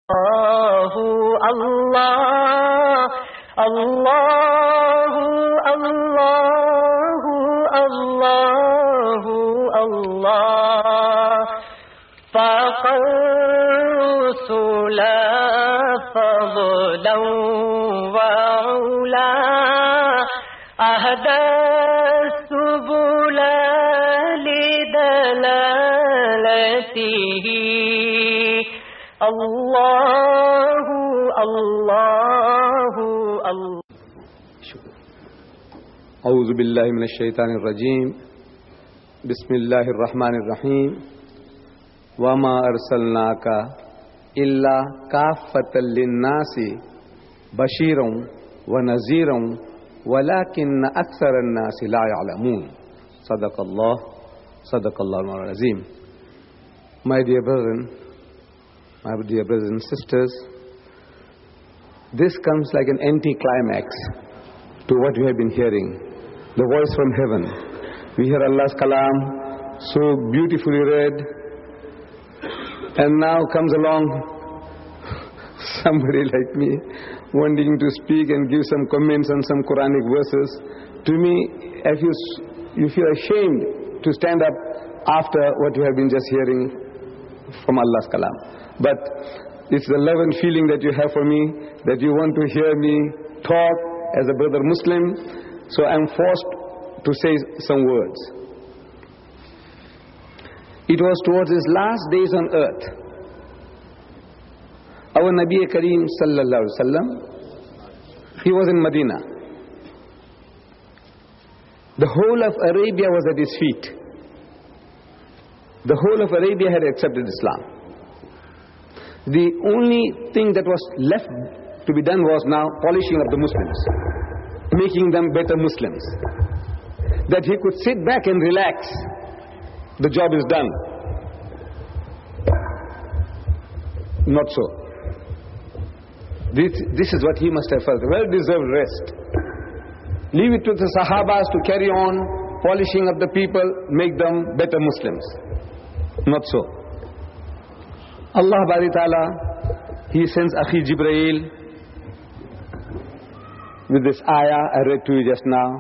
Allah, Allahu, Allahu, Allahu, Allah. Faqar rusula fadlan wa ula ahda subula lidalalatihi. Allahu, Allahu, Allah. أعوذ بالله من الشيطان الرجيم. بسم الله الرحمن الرحيم. وما أرسلناك إلا كافة للناس بشيرا ونذيرا ولكن أكثر الناس لا يعلمون. صدق الله العظيم. My dear brethren, my dear brothers and sisters, this comes like an anti-climax to what we have been hearing. The voice from heaven. We hear Allah's kalam so beautifully read, and now comes along somebody like me wanting to speak and give some comments on some Quranic verses. To me, you feel ashamed to stand up after what you have been just hearing from Allah's kalam. But it's the love and feeling that you have for me, that you want to hear me talk as a brother Muslim, so I'm forced to say some words. It was towards his last days on earth. Our Nabi Kareem sallallahu alaihi wasallam, he was in Medina. The whole of Arabia was at his feet. The whole of Arabia had accepted Islam. The only thing that was left to be done was now polishing of the Muslims, making them better Muslims. That he could sit back and relax. The job is done. Not so. This is what he must have felt. Well-deserved rest. Leave it to the Sahabas to carry on polishing of the people, make them better Muslims. Not so. Allah Bari Ta'ala, He sends Akhi Jibreel with this ayah I read to you just now,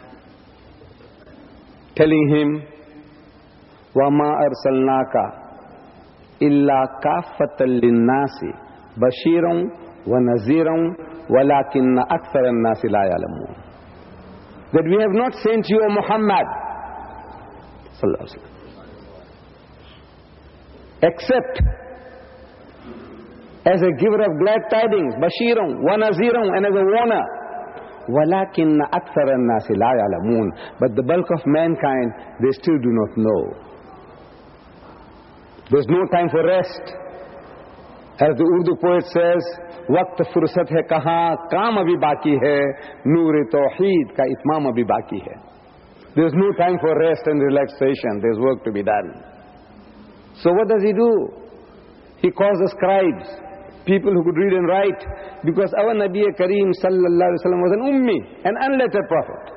telling him, وَمَا أَرْسَلْنَاكَ إِلَّا كَافَّةً لِلنَّاسِ بَشِيرًا وَنَذِيرًا وَلَكِنَّ أَكْثَرَ النَّاسِ لَا يَعْلَمُونَ. That we have not sent you, O Muhammad, sallallahu alaihi wasallam, except as a giver of glad tidings, Bashirun wa Nazirun, and as a warner. وَلَكِنَّ أَكْثَرَ النَّاسِ لَا يَعْلَمُونَ. But the bulk of mankind, they still do not know. There's no time for rest. As the Urdu poet says, وقت فرصت ہے کہاں کام ابھی باقی ہے نور توحید کا اتمام ابھی باقی ہے. There's no time for rest and relaxation. There's work to be done. So what does he do? He calls the scribes, people who could read and write, because our Nabi Kareem sallallahu alaihi wasallam was an ummi, an unlettered prophet.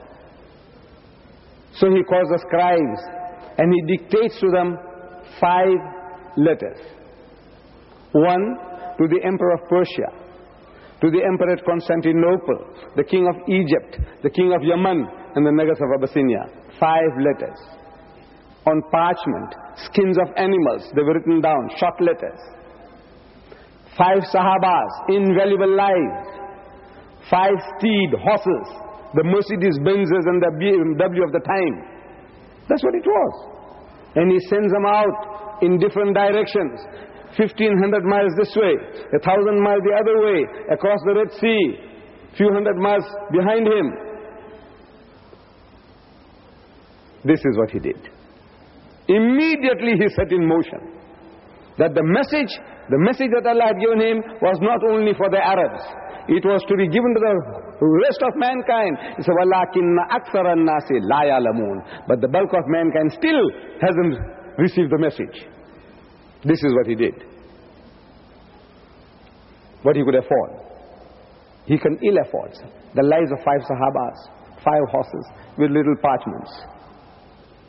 So he calls the scribes and he dictates to them 5 letters. 1 to the Emperor of Persia, to the Emperor at Constantinople, the King of Egypt, the King of Yemen, and the Negus of Abyssinia. 5 letters. On parchment, skins of animals, they were written down, short letters. 5 Sahabas, invaluable lives. 5 steed, horses, the Mercedes Benzes and the BMW of the time. That's what it was. And he sends them out in different directions. 1,500 miles this way, 1,000 miles the other way, across the Red Sea, few hundred miles behind him. This is what he did. Immediately he set in motion that the message that Allah had given him was not only for the Arabs. It was to be given to the rest of mankind. He said, وَلَكِنَّ أَكْثَرَ النَّاسِ لَا يَعْلَمُونَ. But the bulk of mankind still hasn't received the message. This is what he did. What he could afford. He can ill afford the lives of 5 Sahabas, 5 horses with little parchments.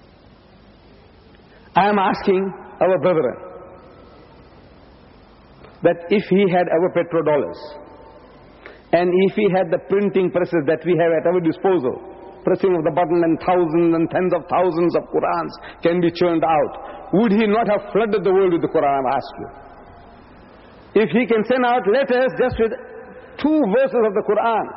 I am asking our brethren, that if he had our petrodollars, and if he had the printing presses that we have at our disposal, pressing of the button and thousands and tens of thousands of Qurans can be churned out, would he not have flooded the world with the Quran, I ask you? If he can send out letters just with 2 verses of the Quran.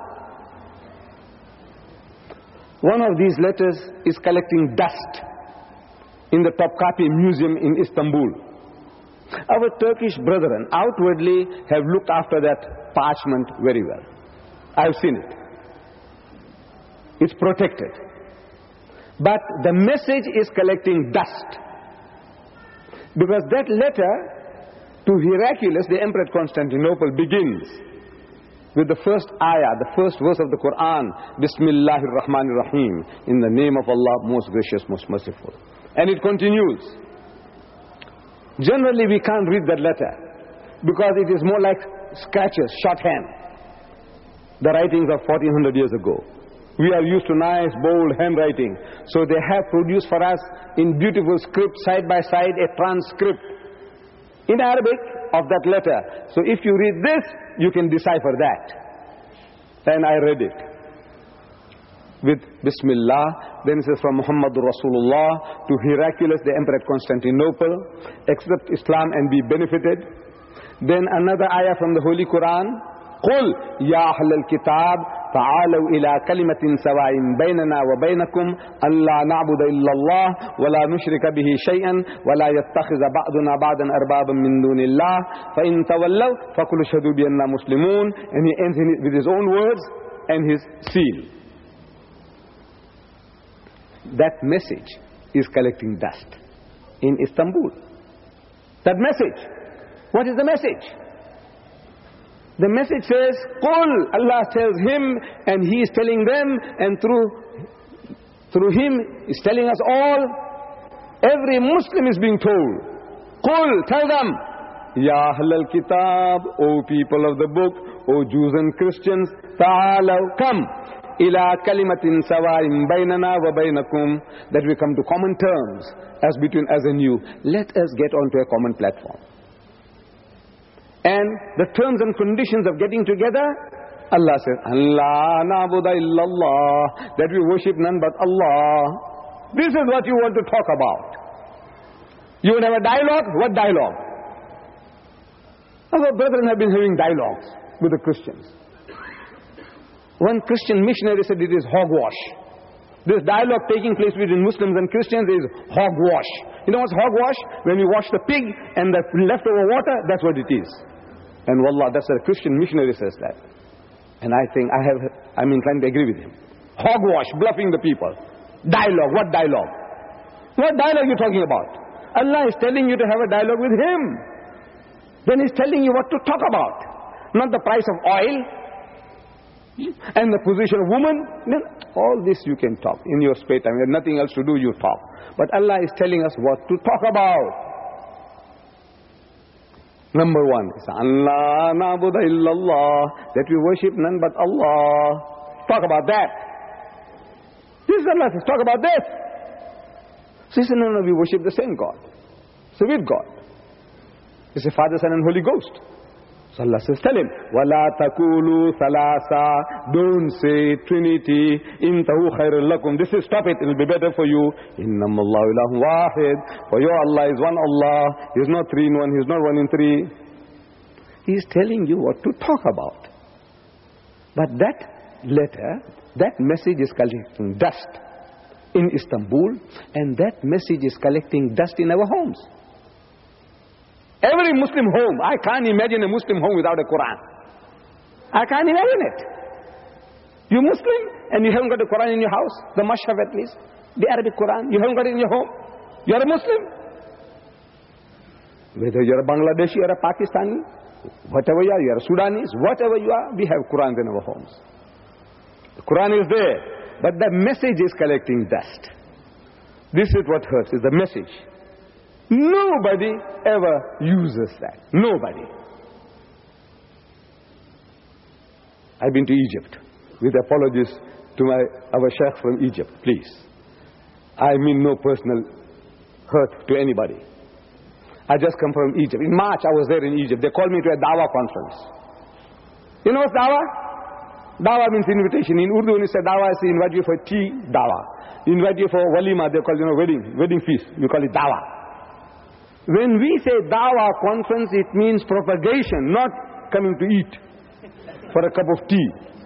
One of these letters is collecting dust in the Topkapi Museum in Istanbul. Our Turkish brethren outwardly have looked after that parchment very well. I've seen it. It's protected. But the message is collecting dust. Because that letter to Heraclius, the Emperor at Constantinople, begins with the first ayah, the first verse of the Quran, Bismillahir Rahmanir Rahim, in the name of Allah, most gracious, most merciful. And it continues. Generally we can't read that letter because it is more like scratches, shorthand. The writings of 1400 years ago. We are used to nice, bold handwriting. So they have produced for us in beautiful script, side by side, a transcript in Arabic of that letter. So if you read this, you can decipher that. And I read it with Bismillah. Then it says, from Muhammadur Rasulullah to Heraclius, the Emperor at Constantinople, accept Islam and be benefited. Then another ayah from the Holy Quran, قُلْ يَا أَهْلَ الْكِتَابِ تعالوا إلى كلمة سواء بيننا وبينكم ألا نعبد إلا الله ولا نشرك به شيئا ولا يتخذ بعضنا بعضا أربابا من دون الله فإن تولوا فقولوا اشهدوا بأننا مسلمون. And he ends with his own words and his seal. That message is collecting dust in Istanbul. That message. What is the message? The message says, Qul, Allah tells him, and he is telling them, and through him is telling us all. Every Muslim is being told, Qul, tell them, Ya Ahlal Kitab, O people of the book, O Jews and Christians, Ta'alaw, come, ila kalimatin sawa'in baynana wa baynakum, that we come to common terms, as between us and you. Let us get onto a common platform. And the terms and conditions of getting together, Allah says, Allah na'budu illallah, that we worship none but Allah. This is what you want to talk about. You would have a dialogue? What dialogue? Our brethren have been having dialogues with the Christians. One Christian missionary said it is hogwash. This dialogue taking place between Muslims and Christians is hogwash. You know what's hogwash? When you wash the pig and the leftover water, that's what it is. And wallah, that's a Christian missionary says that. And I think I'm inclined to agree with him. Hogwash, bluffing the people. Dialogue, what dialogue? What dialogue are you talking about? Allah is telling you to have a dialogue with Him. Then He's telling you what to talk about. Not the price of oil and the position of woman. No, all this you can talk in your spare time. You have nothing else to do, you talk. But Allah is telling us what to talk about. Number one is Allah na'budu illallah, that we worship none but Allah. Talk about that. This is Allah says, talk about this. So he said, no, we worship the same God. So with God. He said, Father, Son and Holy Ghost. So Allah says, tell him, وَلَا تَقُولُوا ثَلَاثًا, don't say Trinity, إِنْتَهُ خَيْرٌ لَكُمْ. This is, stop it, it will be better for you. إِنَّمَّ اللَّهُ إِلَهٌ وَاحِدٌ, for your Allah is one Allah. He is not three in one, He is not one in three. He is telling you what to talk about. But that letter, that message is collecting dust in Istanbul, and that message is collecting dust in our homes. Every Muslim home, I can't imagine a Muslim home without a Quran. I can't imagine it. You're Muslim and you haven't got a Quran in your house, the Mashhaf at least, the Arabic Quran, you haven't got it in your home. You're a Muslim. Whether you're a Bangladeshi or a Pakistani, whatever you are, you're a Sudanese, whatever you are, we have Qurans in our homes. The Quran is there, but the message is collecting dust. This is what hurts, is the message. Nobody ever uses that. Nobody. I've been to Egypt, with apologies to our Sheikh from Egypt, please. I mean no personal hurt to anybody. I just come from Egypt. In March, I was there in Egypt. They called me to a Dawah conference. You know what's Dawah? Dawah means invitation. In Urdu, when you say Dawah, they invite you for tea, Dawah. Invite you for walima, they call, wedding feast. We call it Dawah. When we say Dawah conference, it means propagation, not coming to eat for a cup of tea.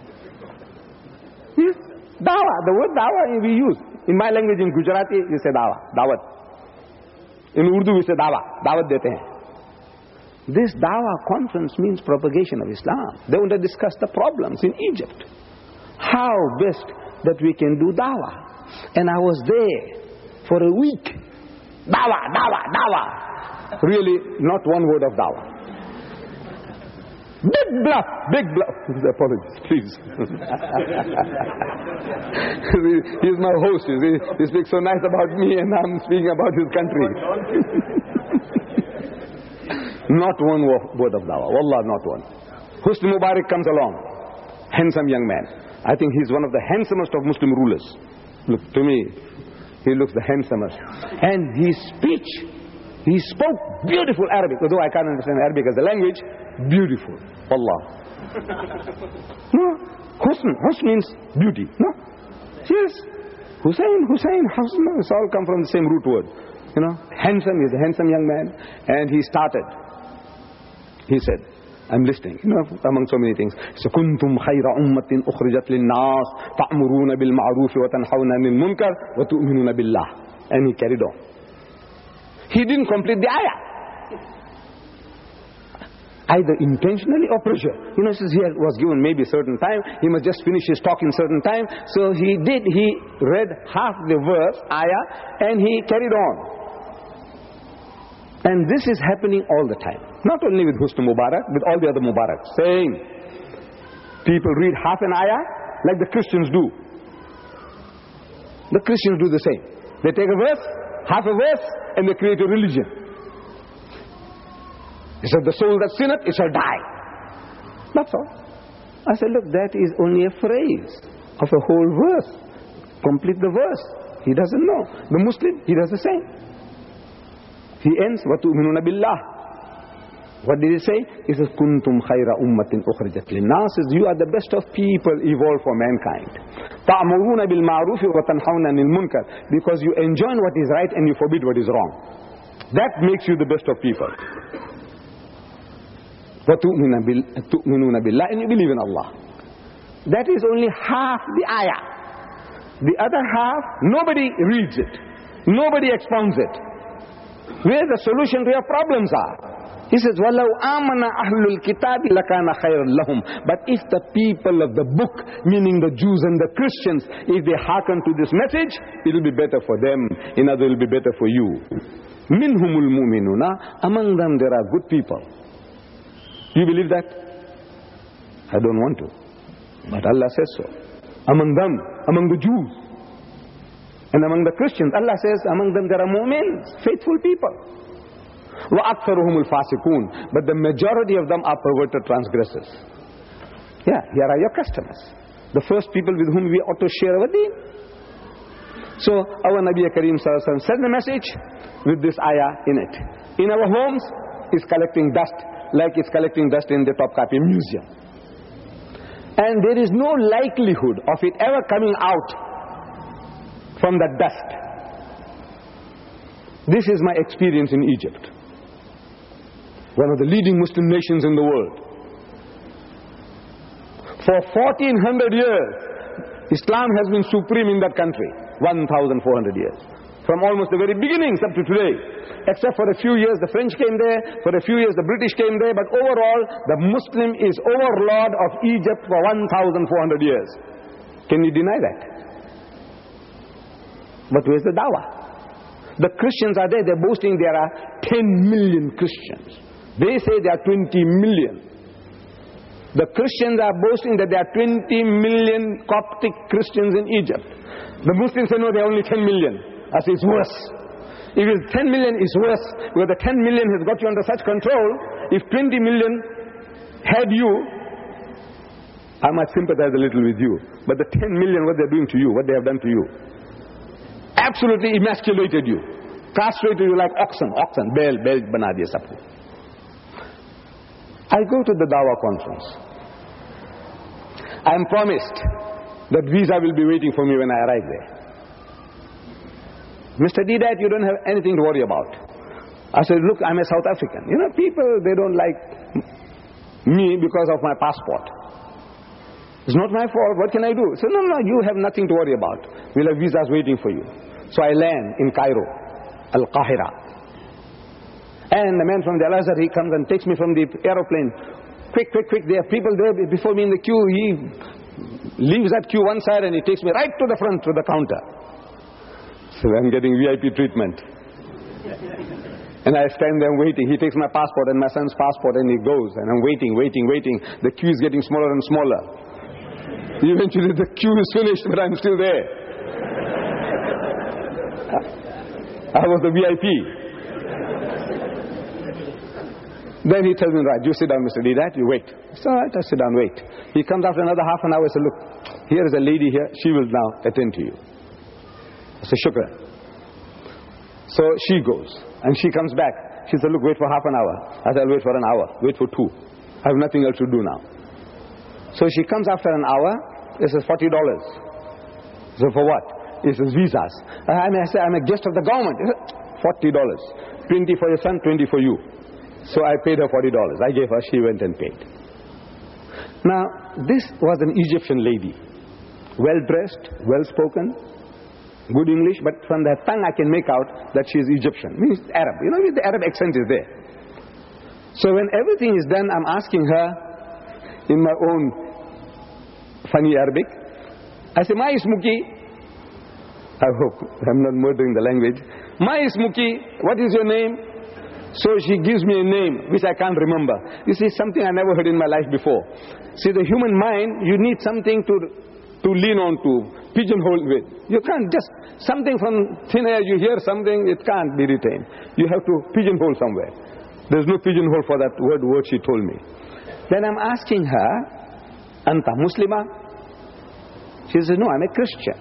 Yes? Dawah, the word Dawah we use. In my language, in Gujarati, you say Dawah, Dawat. In Urdu, we say Dawah, Dawat dete hain. This Dawah conference means propagation of Islam. They want to discuss the problems in Egypt. How best that we can do Dawah. And I was there for a week. Dawah, Dawah, Dawah. Really, not one word of Dawah. Big bluff, big bluff. Apologies, please. He's my host. He speaks so nice about me and I'm speaking about his country. Not one word of Dawah. Wallah, not one. Husni Mubarak comes along. Handsome young man. I think he's one of the handsomest of Muslim rulers. Look, to me, he looks the handsomest. And his speech, he spoke beautiful Arabic. Although I can't understand Arabic as a language, beautiful. Allah. No, Husn means beauty. No? Yes. Hussein, Husn, it's all come from the same root word. Handsome, he's a handsome young man. And he started. He said, I'm listening, among so many things. So, كُنْتُمْ خَيْرَ أُمَّةٍ أُخْرِجَتْ لِلنَّاسِ تَأْمُرُونَ بِالْمَعْرُوفِ وَتَنْحَوْنَ عَنِ الْمُنْكَرِ وَتُؤْمِنُونَ بِاللَّهِ. And he carried on. He didn't complete the ayah. Either intentionally or pressure. Since he was given maybe a certain time, he must just finish his talk in certain time. So he read half the verse, ayah, and he carried on. And this is happening all the time. Not only with Husni Mubarak, with all the other Mubaraks. Same. People read half an ayah like the Christians do. The Christians do the same. They take a verse, half a verse, and they create a religion. He said, the soul that sinneth, it shall die. That's all. I said, look, that is only a phrase of a whole verse. Complete the verse. He doesn't know. The Muslim, he does the same. He ends, وَتُؤْمِنُونَ بِاللَّهِ. What did he say? He says, كُنْتُمْ خَيْرَ أُمَّةٍ أُخْرِجَتْ لِلنَّاسِ. You are the best of people evolved for mankind. تَأْمُرُونَ بِالْمَعْرُوفِ وَتَنْحَوْنَ عَنِ الْمُنْكَرِ. Because you enjoin what is right and you forbid what is wrong. That makes you the best of people. وَتُؤْمِنُونَ بِاللَّهِ. And you believe in Allah. That is only half the ayah. The other half, nobody reads it. Nobody expounds it. Where the solution to your problems are. He says, وَلَوْ آمَنَ أَهْلُ الْكِتَابِ لَكَانَ خَيْرًا لَهُمْ. But if the people of the book, meaning the Jews and the Christians, if they hearken to this message, it will be better for them. In other, it will be better for you. مِنْهُمُ الْمُؤْمِنُونَ. Among them there are good people. You believe that? I don't want to. But Allah says so. Among them, among the Jews. And among the Christians, Allah says, among them there are mu'mins, faithful people. وَأَكْثَرُهُمُ الْفَاسِقُونَ. But the majority of them are perverted transgressors. Yeah, here are your customers. The first people with whom we ought to share our deen. So, our Nabi Kareem Sallallahu Alaihi Wasallam said the message with this ayah in it. In our homes, it's collecting dust, like it's collecting dust in the Topkapi Museum. And there is no likelihood of it ever coming out from that dust. This is my experience in Egypt, one of the leading Muslim nations in the world. For 1400 years, Islam has been supreme in that country. 1400 years. From almost the very beginnings up to today. Except for a few years the French came there, for a few years the British came there, but overall the Muslim is overlord of Egypt for 1400 years. Can you deny that? But where's the dawah? The Christians are there, they're boasting there are 10 million Christians. They say there are 20 million. The Christians are boasting that there are 20 million Coptic Christians in Egypt. The Muslims say no, there are only 10 million. I say it's worse. If it's 10 million, it's worse. Because the 10 million has got you under such control. If 20 million had you, I might sympathize a little with you. But the 10 million, what they're doing to you, what they have done to you, absolutely emasculated you. castrate you like oxen, bel bana diya sabko. I go to the Dawah conference. I am promised that visa will be waiting for me when I arrive there. Mr. Deedat, you don't have anything to worry about. I said, look, I'm a South African. You know, people, they don't like me because of my passport. It's not my fault. What can I do? So, no, you have nothing to worry about. We'll have visas waiting for you. So I land in Cairo, Al-Qahira. And the man from the Al-Azhar, he comes and takes me from the aeroplane. Quick, there are people there before me in the queue. He leaves that queue one side and he takes me right to the front, to the counter. So I'm getting VIP treatment. And I stand there waiting. He takes my passport and my son's passport and he goes. And I'm waiting. The queue is getting smaller and smaller. Eventually the queue is finished, but I'm still there. I was the VIP. Then he tells me, right, you sit down, Mr. Deedat, you wait. It's all right, I sit down, wait. He comes after another half an hour and says, look, here is a lady here. She will now attend to you. I said, shukran. So she goes, and she comes back. She said, look, wait for half an hour. I said, I'll wait for an hour, wait for 2. I have nothing else to do now. So she comes after an hour, it says $40. So for what? It says visas. I say, I'm a guest of the government. $40. 20 for your son, 20 for you. So I paid her $40. I gave her, she went and paid. Now, this was an Egyptian lady. Well-dressed, well-spoken, good English, but from the tongue I can make out that she is Egyptian. Means Arab. You know, the Arab accent is there. So when everything is done, I'm asking her in my own funny Arabic. I say, Ma ismuki. I hope I'm not murdering the language. Ma ismuki, what is your name? So she gives me a name which I can't remember. You see, something I never heard in my life before. See, the human mind, you need something to lean on to, pigeonhole with. You can't just, something from thin air, you hear something, it can't be retained. You have to pigeonhole somewhere. There's no pigeonhole for that word she told me. Then I'm asking her, Anta Muslima? She says, no, I'm a Christian.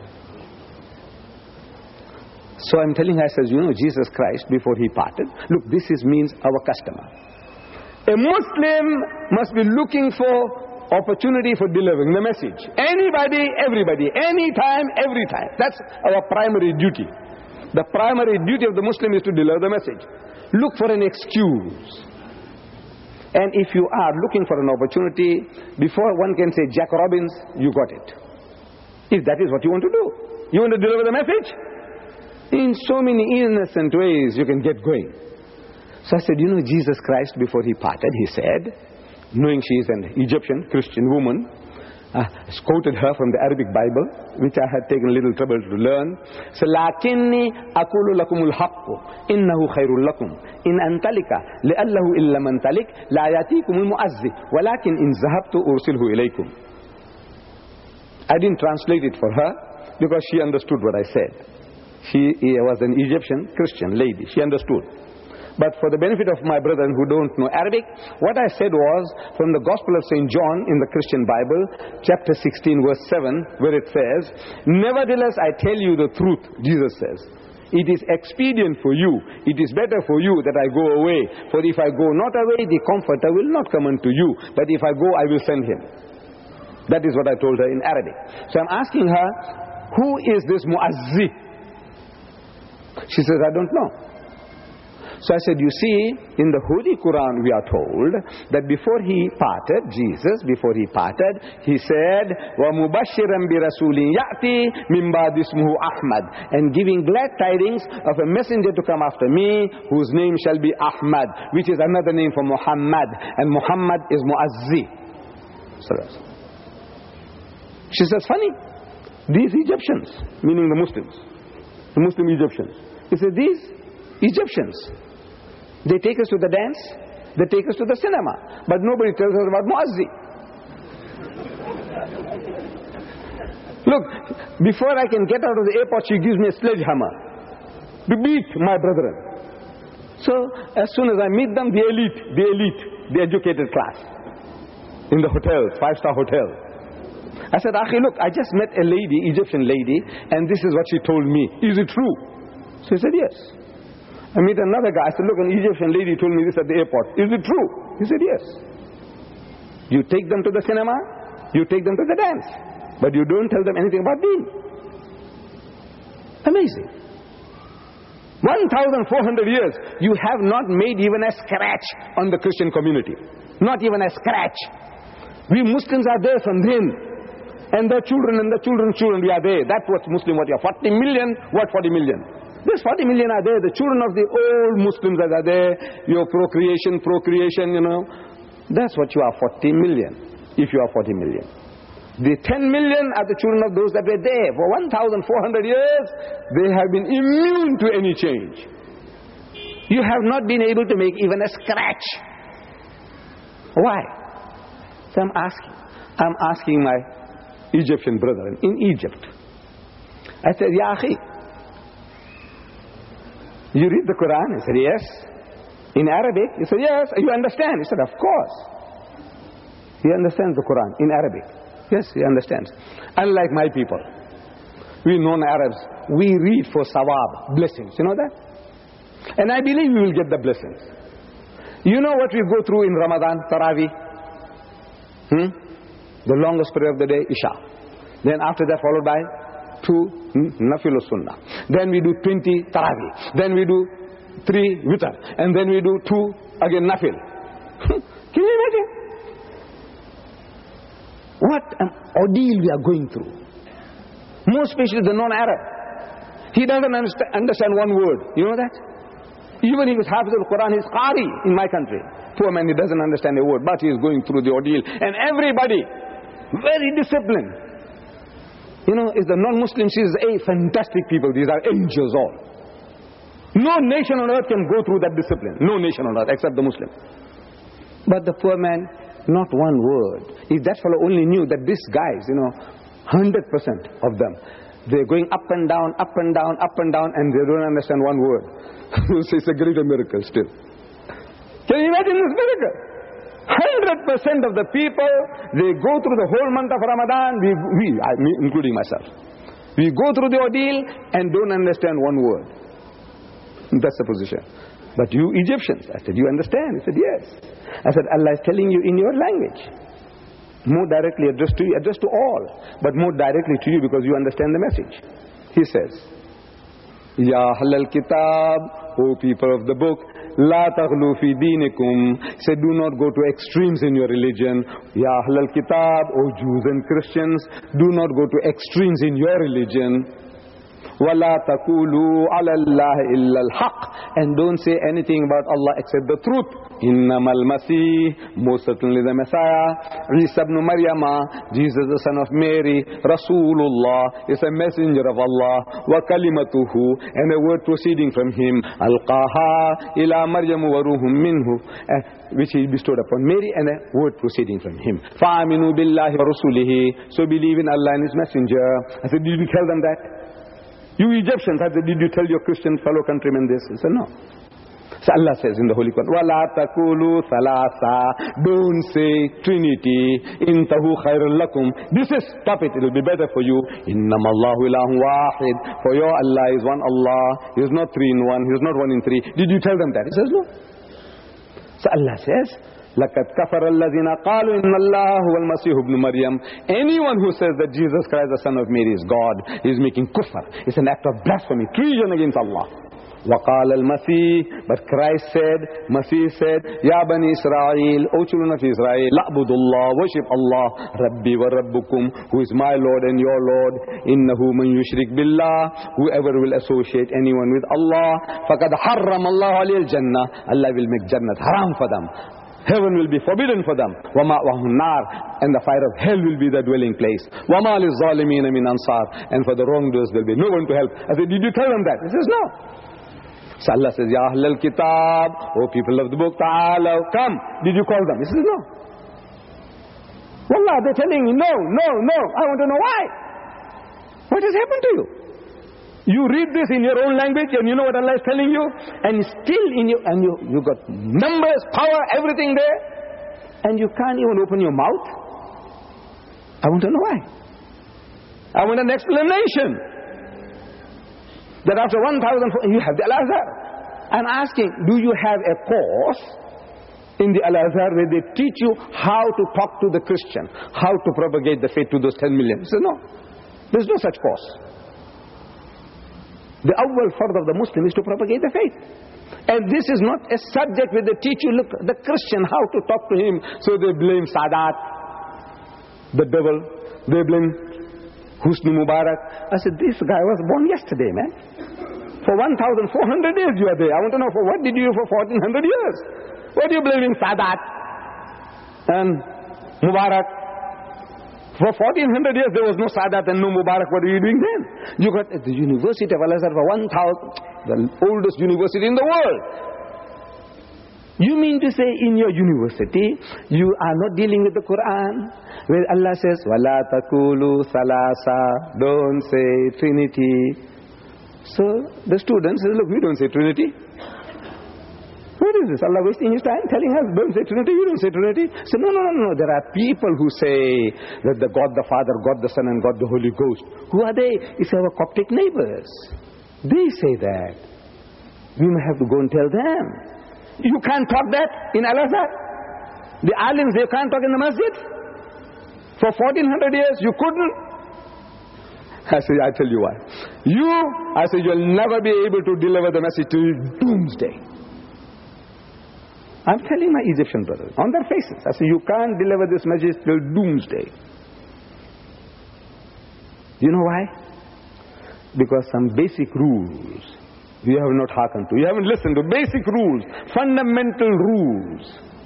So I'm telling her, I says, you know, Jesus Christ, before he parted, look, this means our customer. A Muslim must be looking for opportunity for delivering the message. Anybody, everybody, anytime, every time. That's our primary duty. The primary duty of the Muslim is to deliver the message. Look for an excuse. And if you are looking for an opportunity, before one can say Jack Robbins, you got it. If that is what you want to do. You want to deliver the message? In so many innocent ways you can get going. So I said, you know, Jesus Christ, before he parted, he said, knowing she is an Egyptian Christian woman, quoted her from the Arabic Bible, which I had taken a little trouble to learn. So, لَكِنِّي أَقُولُ لَكُمُ الْحَقُّ إِنَّهُ خَيْرٌ لَكُمْ إِنْ أَنْتَلِكَ لِأَلَّهُ إِلَّا مَنْ تَلِكَ لَا يَأْتِيكُمُ الْمُؤَذِّ وَلَكِنْ إِنْ ذَهَبْتُ أُرْسِلْهُ إِلَيْكُمْ. I didn't translate it for her because she understood what I said. She was an Egyptian Christian lady. She understood. But for the benefit of my brethren who don't know Arabic, what I said was from the Gospel of St. John in the Christian Bible, chapter 16, verse 7, where it says, nevertheless I tell you the truth, Jesus says. It is expedient for you, it is better for you that I go away. For if I go not away, the Comforter will not come unto you. But if I go, I will send him. That is what I told her in Arabic. So I'm asking her, who is this Mu'azzi? She says, I don't know. So I said, you see, in the Holy Quran we are told that before he parted, Jesus, before he parted, he said, وَمُبَشِّرًا بِرَسُولٍ يَأْتِي مِنْ بَعْدِ اسْمُهُ Ahmad, and giving glad tidings of a messenger to come after me, whose name shall be Ahmad, which is another name for Muhammad, and Muhammad is Mu'azzi. She says, funny, these Egyptians, meaning the Muslims, the Muslim Egyptians, he said, these Egyptians, they take us to the dance, they take us to the cinema, but nobody tells us about Mu'azzi. Look, before I can get out of the airport, she gives me a sledgehammer to beat my brethren. So as soon as I meet them, the elite, the educated class, in the hotels, 5-star hotels, I said, Akhi, look, I just met a lady, Egyptian lady, and this is what she told me. Is it true? So he said, yes. I meet another guy. I said, look, an Egyptian lady told me this at the airport. Is it true? He said, yes. You take them to the cinema, you take them to the dance, but you don't tell them anything about deen. Amazing. 1,400 years, you have not made even a scratch on the Christian community. Not even a scratch. We Muslims are there from then. And the children and the children's children, we are there. That's what Muslim, what you are. 40 million, what 40 million? These 40 million are there. The children of the old Muslims that are there. Your procreation, you know. That's what you are, 40 million. If you are 40 million. The 10 million are the children of those that were there. For 1,400 years, they have been immune to any change. You have not been able to make even a scratch. Why? So I'm asking my Egyptian brethren in Egypt. I said, Ya akhi, you read the Quran? He said, yes. In Arabic? He said, yes. You understand? He said, of course. He understands the Quran in Arabic. Yes, he understands. Unlike my people, we non-Arabs, we read for sawab, blessings. You know that? And I believe we will get the blessings. You know what we go through in Ramadan, Taraweeh? The longest prayer of the day, Isha. Then after that followed by 2 Nafil Sunnah. Then we do 20 Taraweeh. Then we do 3 Witr. And then we do 2 again Nafil. Can you imagine? What an ordeal we are going through. More especially the non-Arab. He doesn't understand one word. You know that? Even if he's Hafiz al-Quran, he's Qari in my country. Poor man, he doesn't understand a word, but he is going through the ordeal. And everybody, very disciplined. You know, if the non-Muslim sees, hey, fantastic people, these are angels all. No nation on earth can go through that discipline. No nation on earth, except the Muslim. But the poor man, not one word. If that fellow only knew that these guys, you know, 100% of them, they're going up and down, up and down, up and down, and they don't understand one word. It's a greater miracle still. Can you imagine this miracle? 100% of the people, they go through the whole month of Ramadan, me including myself. We go through the ordeal and don't understand one word. That's the position. But you Egyptians, I said, you understand? He said, yes. I said, Allah is telling you in your language. More directly addressed to you, addressed to all, but more directly to you because you understand the message. He says, Ya Ahlal Kitab, O people of the book, La taghlu fi dinikum. Say, do not go to extremes in your religion. Ya Ahlal Kitab, O Jews and Christians, do not go to extremes in your religion. وَلَا تَقُولُوا عَلَى اللَّهِ إِلَّا الْحَقِّ. And don't say anything about Allah except the truth. إِنَّمَا الْمَسِيحِ, most certainly the Messiah, Isa ibn Maryam, Jesus the son of Mary, Rasulullah, is a messenger of Allah, وَكَلِمَتُهُ, and a word proceeding from him, أَلْقَاهَا إِلَى مَرْيَمُ وَرُوحٌ مِّنْهُ, which he bestowed upon Mary, and a word proceeding from him. فَآمِنُوا بِاللَّهِ وَرُسُولِهِ, so believe in Allah and his messenger. I said, did you tell them that? You Egyptians, I said, did you tell your Christian fellow countrymen this? He said, no. So Allah says in the Holy Quran, وَلَا تَقُولُوا ثَلَاثًا, don't say Trinity, إِنْتَهُ خَيْرٌ لَكُمْ. This is, stop it, it will be better for you. إِنَّمَا اللَّهُ إِلَهٌ وَاحِدٌ, for your Allah is one Allah, He is not 3 in 1, He is not 1 in 3. Did you tell them that? He says, no. So Allah says, لَقَدْ كَفَرَ الَّذِينَ قَالُوا إِنَّ اللَّهَ هُوَ الْمَسِيحُ ابْنُ مَرْيَمَ. Anyone who says that Jesus Christ, the son of Mary, is God, is making kufr. It's an act of blasphemy, treason against Allah. وَقَالَ الْمَسِيحُ, but Christ said, Masih said, Ya Bani Israel, O children of Israel, لَعْبُدُ اللَّهِ, worship Allah, Rabbi wa Rabbukum, who is my Lord and your Lord. إِنَّهُ مَنْ يُشْرِكْ بِاللَّهِ, whoever will associate anyone with Allah, فَقَدْ حَرَّمَ اللَّهُ عَلَيْهِ الْجَنَّةِ, Allah will make Jannat haram for them. Heaven will be forbidden for them. وَمَأْوَاهُ النَّارِ, and the fire of hell will be their dwelling place. وَمَا لِلظَّالِمِينَ مِنْ أَنصَارٍ, and for the wrongdoers there will be no one to help. I said, did you tell them that? He says, no. So Allah says, Ya Ahlal Kitab, O people of the book, Ta'alaw, come. Did you call them? He says, no. Wallah, they're telling me, no. I want to know why. What has happened to you? You read this in your own language and you know what Allah is telling you, and still in you, and you got numbers, power, everything there, and you can't even open your mouth. I want to know why. I want an explanation. That after 1,000, you have the Al-Azhar. I'm asking, do you have a course in the Al-Azhar where they teach you how to talk to the Christian, how to propagate the faith to those 10 million? He said, no, there's no such course. The awwal fard of the Muslim is to propagate the faith. And this is not a subject where they teach you, look, the Christian, how to talk to him. So they blame Sadat, the devil. They blame Husni Mubarak. I said, this guy was born yesterday, man. For 1,400 years you are there. I want to know, for what did you do for 1,400 years? What are you blaming Sadat and Mubarak? For 1,400 years there was no Sadat and no Mubarak. What are you doing then? You got at the University of Al-Azhar for 1,000, the oldest university in the world. You mean to say in your university you are not dealing with the Quran, where Allah says, وَلَا تَقُولُوا ثَلَاثَةً, don't say Trinity. So the students say, look, we don't say Trinity. What is this? Allah wasting his time telling us, don't say Trinity, you don't say Trinity. So no. There are people who say that the God the Father, God the Son and God the Holy Ghost. Who are they? It's our Coptic neighbors. They say that. We may have to go and tell them. You can't talk that in Al-Azhar. The alims, they can't talk in the masjid. For 1,400 years, you couldn't. I say, I tell you why. I say, you'll never be able to deliver the message till doomsday. I'm telling my Egyptian brothers, on their faces. I say, you can't deliver this message till doomsday. You know why? Because some basic rules you have not hearkened to. You haven't listened to basic rules, fundamental rules.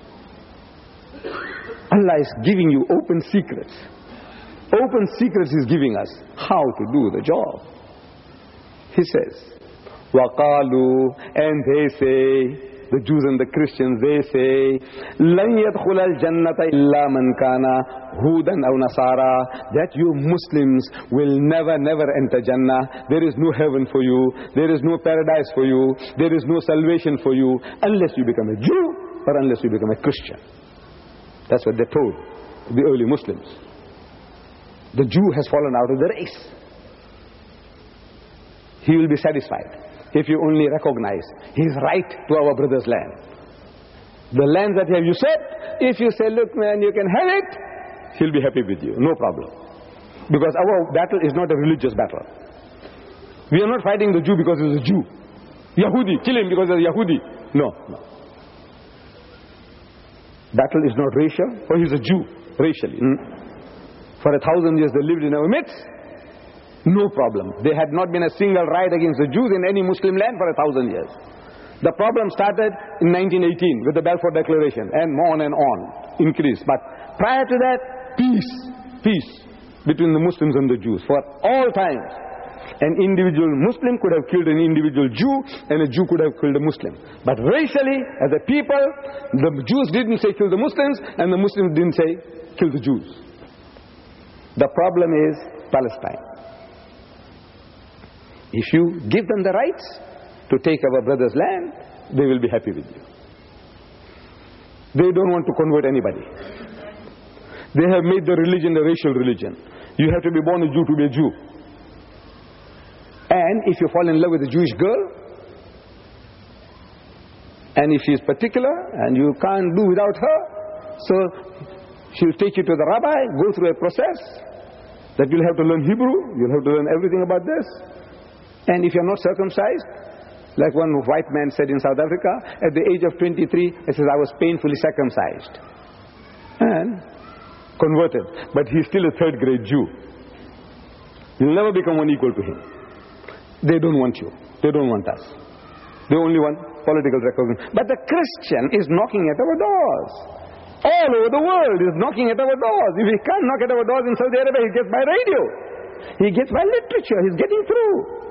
Allah is giving you open secrets. Open secrets He's giving us how to do the job. He says, وَقَالُوا, and they say, the Jews and the Christians, they say, لَنْ يَدْخُلَ الْجَنَّةَ إِلَّا مَنْ كَانَ هُودًا أَوْ نَصَارًا, that you Muslims will never enter Jannah. There is no heaven for you. There is no paradise for you. There is no salvation for you unless you become a Jew or unless you become a Christian. That's what they told the early Muslims. The Jew has fallen out of the race. He will be satisfied if you only recognize his right to our brother's land. The land that have usurped, if you say, look man, you can have it, he'll be happy with you, no problem. Because our battle is not a religious battle. We are not fighting the Jew because he's a Jew. Yahudi, kill him because he's a Yahudi. No. Battle is not racial, or he's a Jew, racially. For 1,000 years they lived in our midst. No problem. There had not been a single riot against the Jews in any Muslim land for 1,000 years. The problem started in 1918 with the Balfour Declaration, and on, increased. But prior to that, peace between the Muslims and the Jews for all times. An individual Muslim could have killed an individual Jew, and a Jew could have killed a Muslim. But racially, as a people, the Jews didn't say kill the Muslims, and the Muslims didn't say kill the Jews. The problem is Palestine. If you give them the rights to take our brother's land, they will be happy with you. They don't want to convert anybody. They have made the religion a racial religion. You have to be born a Jew to be a Jew. And if you fall in love with a Jewish girl, and if she is particular, and you can't do without her, so she'll take you to the rabbi, go through a process, that you'll have to learn Hebrew, you'll have to learn everything about this. And if you're not circumcised, like one white man said in South Africa, at the age of 23, he says, I was painfully circumcised. And converted. But he's still a third-grade Jew. You'll never become one equal to him. They don't want you. They don't want us. They only want political recognition. But the Christian is knocking at our doors. All over the world is knocking at our doors. If he can't knock at our doors in Saudi Arabia, he gets by radio. He gets by literature. He's getting through.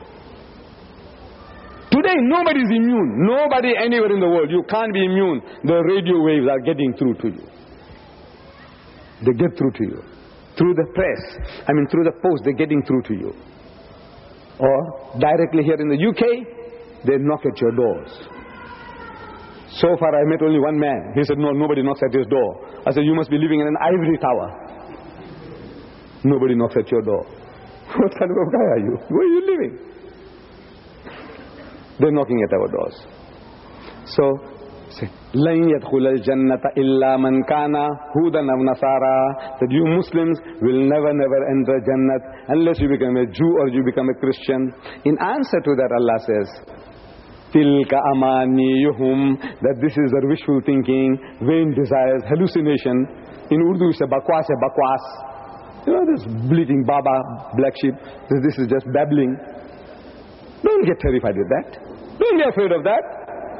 Today, nobody is immune. Nobody anywhere in the world. You can't be immune. The radio waves are getting through to you. They get through to you. Through the press. Through the post, they're getting through to you. Or directly here in the UK, they knock at your doors. So far, I met only one man. He said, no, nobody knocks at his door. I said, you must be living in an ivory tower. Nobody knocks at your door. What kind of a guy are you? Where are you living? They're knocking at our doors. So, say, لَن يَدْخُلَ الْجَنَّةَ إِلَّا مَنْ كَانَ هُودًا أَوْ نَصَارَى. That you Muslims will never enter Jannat unless you become a Jew or you become a Christian. In answer to that, Allah says, تِلْكَ أَمَانِيُّهُمْ. That this is their wishful thinking, vain desires, hallucination. In Urdu we say bakwas hai bakwas. You know, this bleating Baba, black sheep, this is just babbling. Don't get terrified with that. Don't be afraid of that.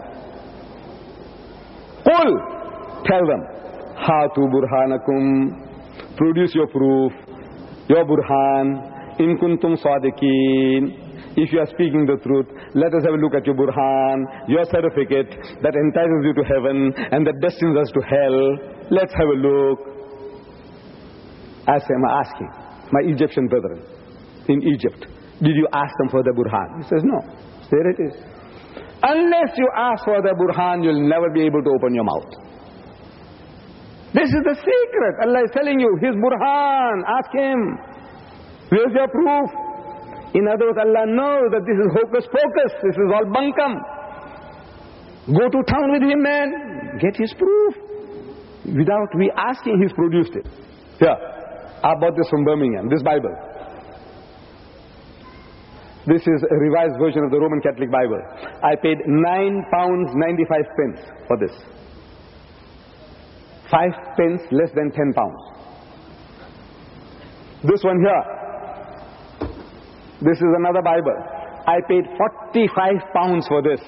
Qul, tell them, Hatu burhanakum, produce your proof, your burhan, in kuntum sadiqeen. If you are speaking the truth, let us have a look at your burhan, your certificate that entitles you to heaven and that destines us to hell. Let's have a look. As I'm asking my Egyptian brethren in Egypt, did you ask them for the burhan? He says, no. There it is. Unless you ask for the burhan, you'll never be able to open your mouth. This is the secret. Allah is telling you, His burhan, ask Him. Where's your proof? In other words, Allah knows that this is hocus pocus, this is all bunkum. Go to town with Him, man. Get His proof. Without we asking, He's produced it. Here, I bought this from Birmingham, this Bible. This is a revised version of the Roman Catholic Bible. I paid £9.95 for this. 5 pence less than £10. This one here. This is another Bible. I paid £45 for this.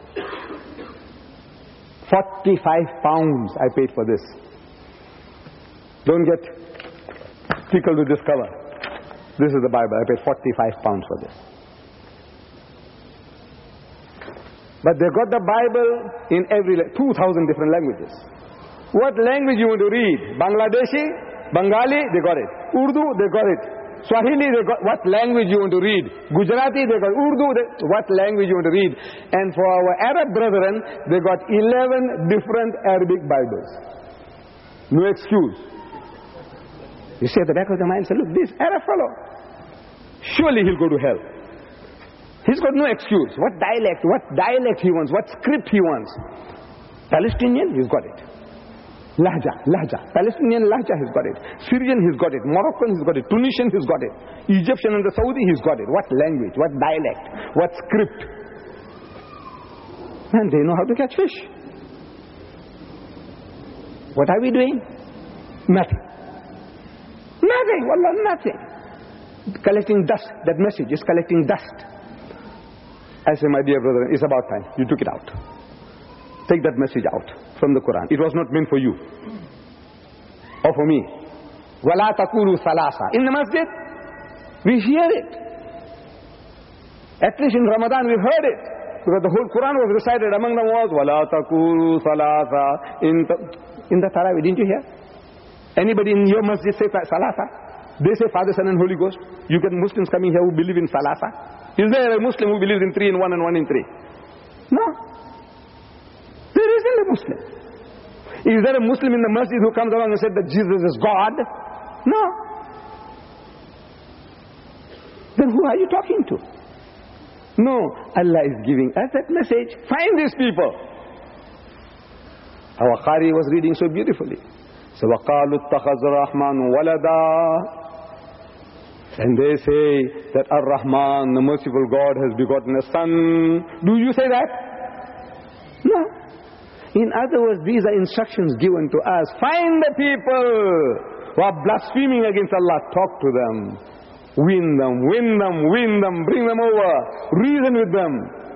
£45 I paid for this. Don't get tickled with this cover. This is the Bible. I paid £45 for this. But they got the Bible in 2,000 different languages. What language you want to read? Bangladeshi? Bengali? They got it. Urdu? They got it. Swahili? They got. What language you want to read? Gujarati? They got Urdu? What language you want to read? And for our Arab brethren, they got 11 different Arabic Bibles. No excuse. You see at the back of the mind, say, look, this Arab fellow, surely he'll go to hell. He's got no excuse. What dialect he wants, what script he wants. Palestinian, he's got it. Lahja. Palestinian Lahja, he's got it. Syrian, he's got it. Moroccan, he's got it. Tunisian, he's got it. Egyptian and the Saudi, he's got it. What language, what dialect, what script. And they know how to catch fish. What are we doing? Nothing. Nothing, wallah, nothing. Collecting dust. That message is collecting dust. I say, my dear brother, it's about time. You took it out. Take that message out from the Quran. It was not meant for you or for me. وَلَا تَقُولُوا ثَلَاثًا. In the masjid, we hear it. At least in Ramadan, we've heard it. Because the whole Quran was recited. Among them was وَلَا تَقُولُوا ثَلَاثًا. In the Tarawih, didn't you hear? Anybody in your masjid say Salasa? They say Father, Son and Holy Ghost. You get Muslims coming here who believe in Salasa. Is there a Muslim who believes in 3 in 1 and 1 in 3? No. There isn't a Muslim. Is there a Muslim in the masjid who comes along and said that Jesus is God? No. Then who are you talking to? No. Allah is giving us that message. Find these people. Our Qari was reading so beautifully. So, وَقَالُوا اتَّخَذَ الرَّحْمَنُ وَلَدًا. And they say that Ar-Rahman, the merciful God, has begotten a son. Do you say that? No. In other words, these are instructions given to us. Find the people who are blaspheming against Allah. Talk to them. Win them. Bring them over. Reason with them.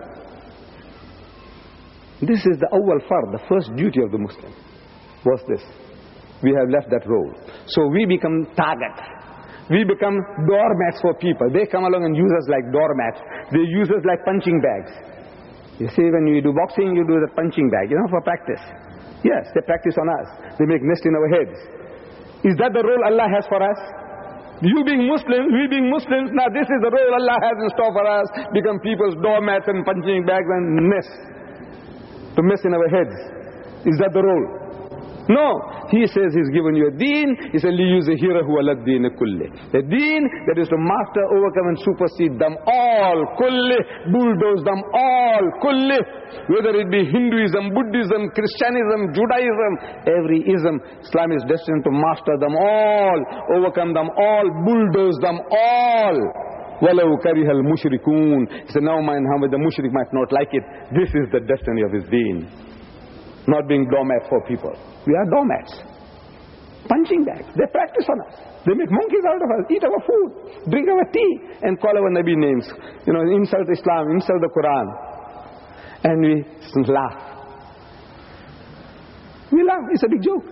This is the awwal fard, the first duty of the Muslim. What's this? We have left that role. So we become targets. We become doormats for people. They come along and use us like doormats. They use us like punching bags. You see, when you do boxing, you do the punching bag, for practice. Yes, they practice on us. They make nest in our heads. Is that the role Allah has for us? You being Muslims, we being Muslims, now this is the role Allah has in store for us. Become people's doormats and punching bags and nests. To mess in our heads. Is that the role? No, he says he's given you a deen. He said, لِيُزْهِرَهُ عَلَى الدِّينِ كُلِّهِ. The deen that is to master, overcome and supersede them all, kulli, bulldoze them all, kulli. Whether it be Hinduism, Buddhism, Christianism, Judaism, every ism, Islam is destined to master them all, overcome them all, bulldoze them all. وَلَوْ كَرِهَ الْمُشْرِكُونَ. He said, now mind how the mushrik might not like it. This is the destiny of his deen. Not being doormat for people. We are doormats. Punching bags. They practice on us. They make monkeys out of us, eat our food, drink our tea, and call our Nabi names. You know, insult Islam, insult the Quran. And we laugh. We laugh. It's a big joke.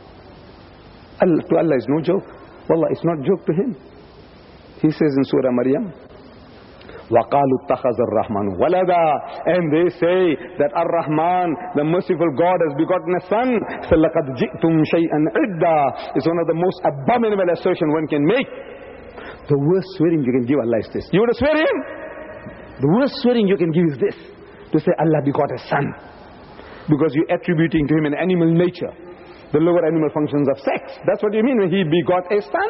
To Allah is no joke. Wallah, it's not joke to him. He says in Surah Maryam, وَقَالُوا اتَّخَذَ الرَّحْمَنُ وَلَدًا. And they say that Ar-Rahman, the merciful God, has begotten a son. So لَقَدْ جِئْتُمْ شَيْئًا عِدًّا. It's one of the most abominable assertion one can make. The worst swearing you can give Allah is this. You want to swear him? The worst swearing you can give is this. To say Allah begot a son. Because you're attributing to him an animal nature. The lower animal functions of sex. That's what you mean when he begot a son.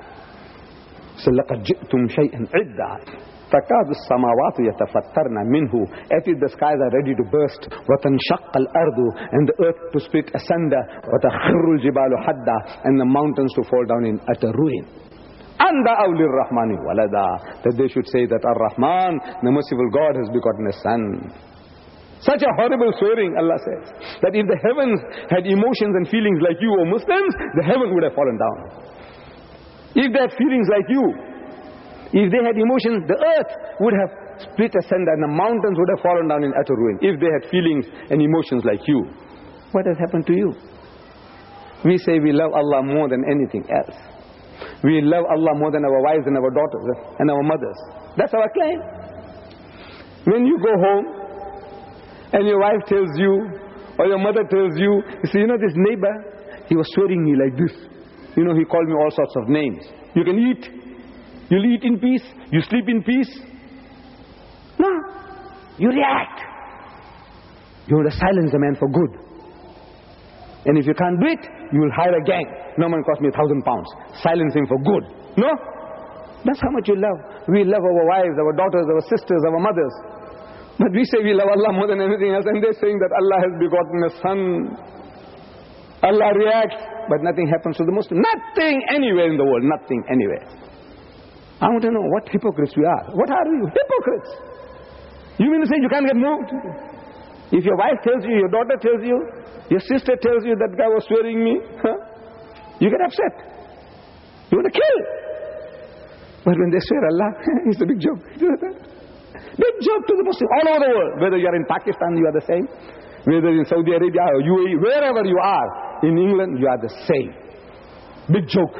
So لَقَدْ جِئْتُمْ شَيْئًا عِدًّا. تَكَادُ السَّمَاوَاتُ يَتَفَطَّرْنَ مِنْهُ. As if the skies are ready to burst. وَتَنْشَقَّ الْأَرْضُ. And the earth to split asunder. وَتَخِرُّ الْجِبَالُ حَدًّا. And the mountains to fall down in utter ruin. أَنْ دَعَوْا لِلرَّحْمَنِ وَلَدًا. That they should say that Ar-Rahman, the merciful God, has begotten a son. Such a horrible swearing, Allah says. That if the heavens had emotions and feelings like you, O Muslims, the heaven would have fallen down. If they had feelings like you, if they had emotions, the earth would have split asunder and the mountains would have fallen down in utter ruin. If they had feelings and emotions like you. What has happened to you? We say we love Allah more than anything else. We love Allah more than our wives and our daughters and our mothers. That's our claim. When you go home and your wife tells you or your mother tells you, you say, you know this neighbor, he was swearing me like this. You know, he called me all sorts of names. You can eat. You'll eat in peace. You sleep in peace. No. You react. You want to silence a man for good. And if you can't do it, you will hire a gang. No man cost me 1,000 pounds. Silence him for good. No? That's how much you love. We love our wives, our daughters, our sisters, our mothers. But we say we love Allah more than anything else. And they're saying that Allah has begotten a son. Allah reacts, but nothing happens to the Muslim. Nothing anywhere in the world. Nothing anywhere. I want to know what hypocrites we are. What are we? Hypocrites. You mean to say you can't get moved? If your wife tells you, your daughter tells you, your sister tells you that guy was swearing me, you get upset. You want to kill. But when they swear Allah, it's a big joke. Big joke to the Muslim all over the world. Whether you are in Pakistan, you are the same. Whether in Saudi Arabia or UAE, wherever you are, in England, you are the same. Big joke.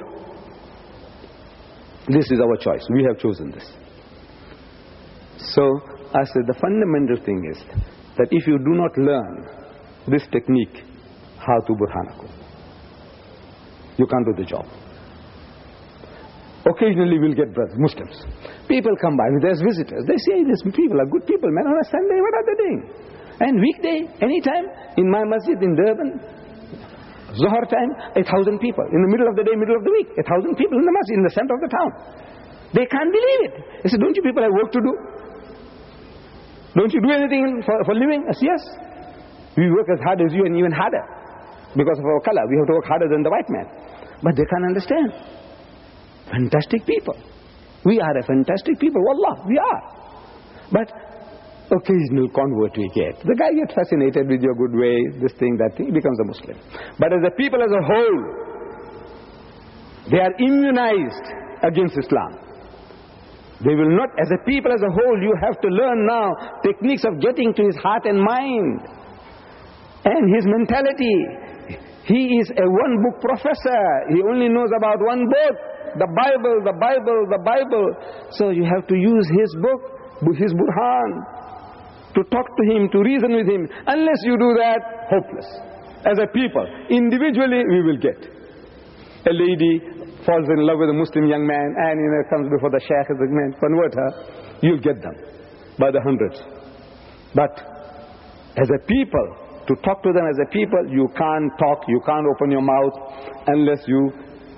This is our choice. We have chosen this. So, I said the fundamental thing is that if you do not learn this technique, how to burhanakum, you can't do the job. Occasionally we'll get brothers, Muslims. People come by, there's visitors. They say, these people are good people, man. On a Sunday, what are they doing? And weekday, anytime, in my masjid in Durban, Zohar time, 1,000 people. In the middle of the day, middle of the week, 1,000 people in the masjid, in the center of the town. They can't believe it. They say, don't you people have work to do? Don't you do anything for living? I say, yes. We work as hard as you and even harder. Because of our color, we have to work harder than the white man. But they can't understand. Fantastic people. We are a fantastic people. Wallah, we are. But occasional convert we get. The guy gets fascinated with your good way, this thing, that thing, he becomes a Muslim. But as a people as a whole, they are immunized against Islam. They will not, as a people as a whole, you have to learn now techniques of getting to his heart and mind. And his mentality. He is a one-book professor. He only knows about one book. The Bible, the Bible, the Bible. So you have to use his book, his Burhan, to talk to him, to reason with him. Unless you do that, hopeless. As a people, individually we will get. A lady falls in love with a Muslim young man and comes before the Shaykh as a man, convert her. You'll get them by the hundreds. But as a people, To talk to them as a people, you can't talk, you can't open your mouth unless you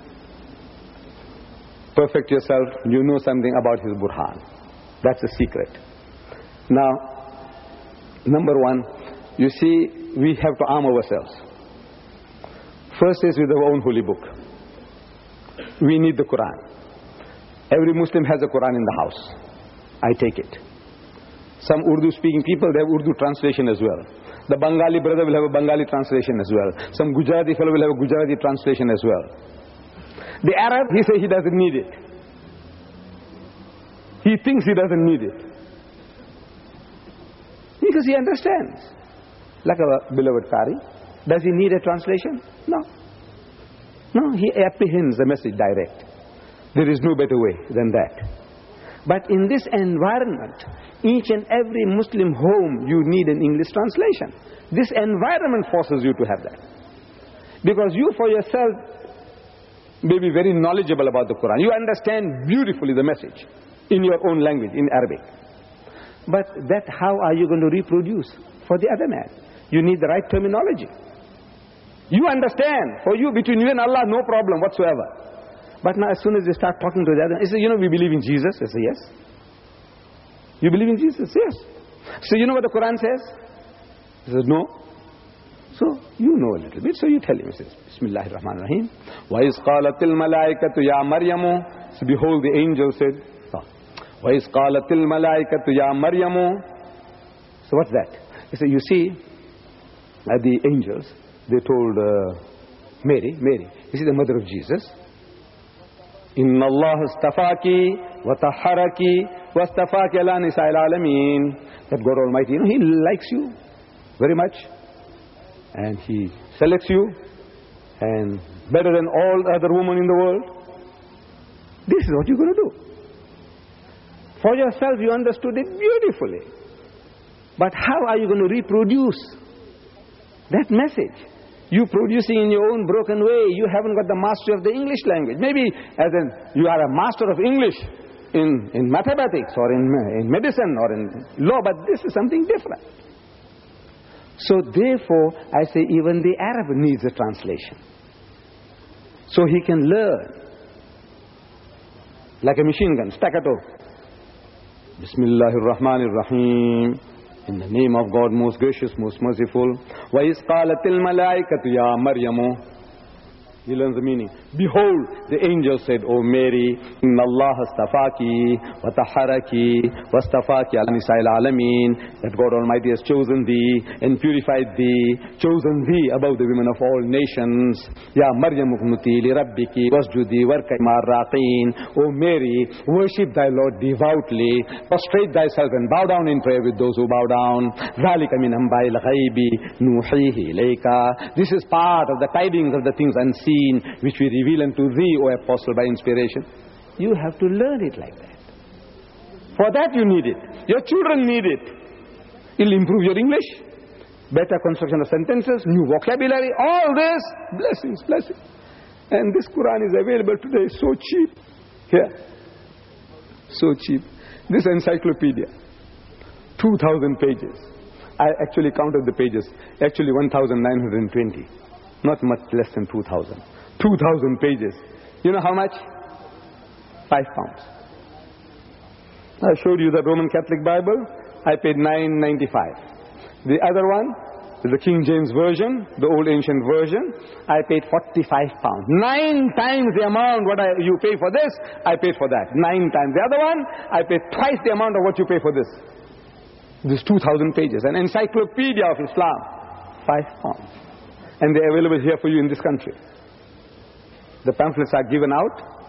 perfect yourself, you know something about his Burhan. That's the secret. Now, number one, you see, we have to arm ourselves. First is with our own holy book. We need the Quran. Every Muslim has a Quran in the house. I take it. Some Urdu-speaking people, they have Urdu translation as well. The Bengali brother will have a Bengali translation as well. Some Gujarati fellow will have a Gujarati translation as well. The Arab, he says he doesn't need it. He thinks he doesn't need it. Because he understands. Like our beloved Qari. Does he need a translation? No. No, he apprehends the message direct. There is no better way than that. But in this environment, each and every Muslim home, you need an English translation. This environment forces you to have that. Because you for yourself may be very knowledgeable about the Quran. You understand beautifully the message in your own language, in Arabic. But that how are you going to reproduce for the other man? You need the right terminology. You understand. For you, between you and Allah, no problem whatsoever. But now as soon as they start talking to the other, he says, you know, we believe in Jesus. I say, yes. You believe in Jesus? Yes. So you know what the Quran says? He says, no. So you know a little bit, so you tell him. He says, Bismillahir Rahmanir Rahim. وَإِذْ قَالَتِ الْمَلَائِكَةُ يَا مَرْيَمُ. So behold, the angel said, وَإِذْ قَالَتِ الْمَلَائِكَةُ يَا مَرْيَمُ. So what's that? He said, you see, the angels, they told Mary, this is the mother of Jesus. إِنَّ اللَّهَ اسْتَفَاكِ وَطَهَّرَكِ وَاسْتَفَاكِ عَلَى نِسَاءِ الْعَالَمِينَ. That God Almighty, you know, He likes you very much. And He selects you. And better than all other women in the world. This is what you're going to do. For yourself, you understood it beautifully. But how are you going to reproduce that message? You producing in your own broken way. You haven't got the mastery of the English language. Maybe as you are a master of English in mathematics or in medicine or in law, but this is something different. So therefore, I say even the Arab needs a translation. So he can learn. Like a machine gun, staccato. Bismillahir Rahmanir Rahim. In the name of God, most gracious, most merciful. وَإِذْ قَالَتِ الْمَلَائِكَةُ يَا مَرْيَمُ. He learns the meaning. Behold, the angel said, O Mary, إِنَّ اللَّهَ اسْتَفَاكِ وَطَهَّرَكِ وَاسْتَفَاكِ عَلَى نِسَاءِ الْعَالَمِينَ. That God Almighty has chosen thee and purified thee, chosen thee above the women of all nations. Ya Maryam uqnuti li rabbiki wasjudi warka'i ma'ar raqin. O Mary, worship thy Lord devoutly, prostrate thyself and bow down in prayer with those who bow down. ذَلِكَ مِنْ أَنْبَاءِ الْغَيْبِ نُوحِيهِ إِلَيْكَ. This is part of the tidings of the things unseen, which we reveal unto thee, O Apostle, by inspiration. You have to learn it like that. For that you need it. Your children need it. It'll improve your English, better construction of sentences, new vocabulary, all this, blessings. And this Quran is available today so cheap. Here. So cheap. This encyclopedia, 2,000 pages. I actually counted the pages. Actually 1,920. Not much less than 2,000. 2,000 pages. You know how much? £5. I showed you the Roman Catholic Bible. I paid $9.95. The other one is the King James Version, the old ancient version. I paid £45. 9 times the amount what you pay for this, I paid for that. 9 times. The other one, I paid twice the amount of what you pay for this. This 2,000 pages. An encyclopedia of Islam. £5. And they're available here for you in this country. The pamphlets are given out.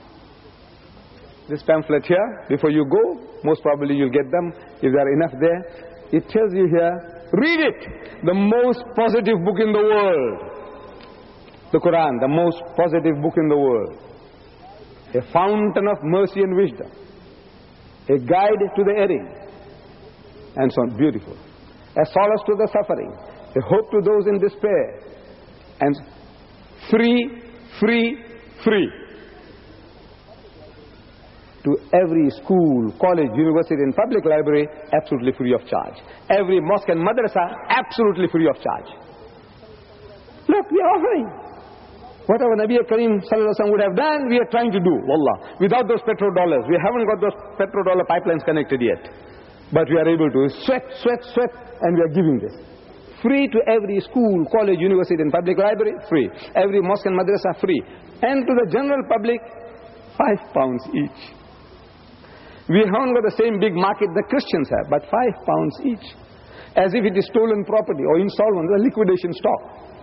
This pamphlet here, before you go, most probably you'll get them, if there are enough there. It tells you here, read it! The most positive book in the world. The Quran, the most positive book in the world. A fountain of mercy and wisdom. A guide to the erring. And so on. Beautiful. A solace to the suffering. A hope to those in despair. And free. to every school, college, university and public library, absolutely free of charge. Every mosque and madrasa, absolutely free of charge. Look, we are offering. What our Nabi Kareem Sallallahu Alaihi Wasallam would have done, we are trying to do, wallah. Without those petrodollars, we haven't got those petrodollar pipelines connected yet. But we are able to sweat, and we are giving this. Free to every school, college, university and public library, free. Every mosque and madrasa, free. And to the general public, £5 each. We haven't got the same big market the Christians have, but £5 each. As if it is stolen property or insolvent, the liquidation stock.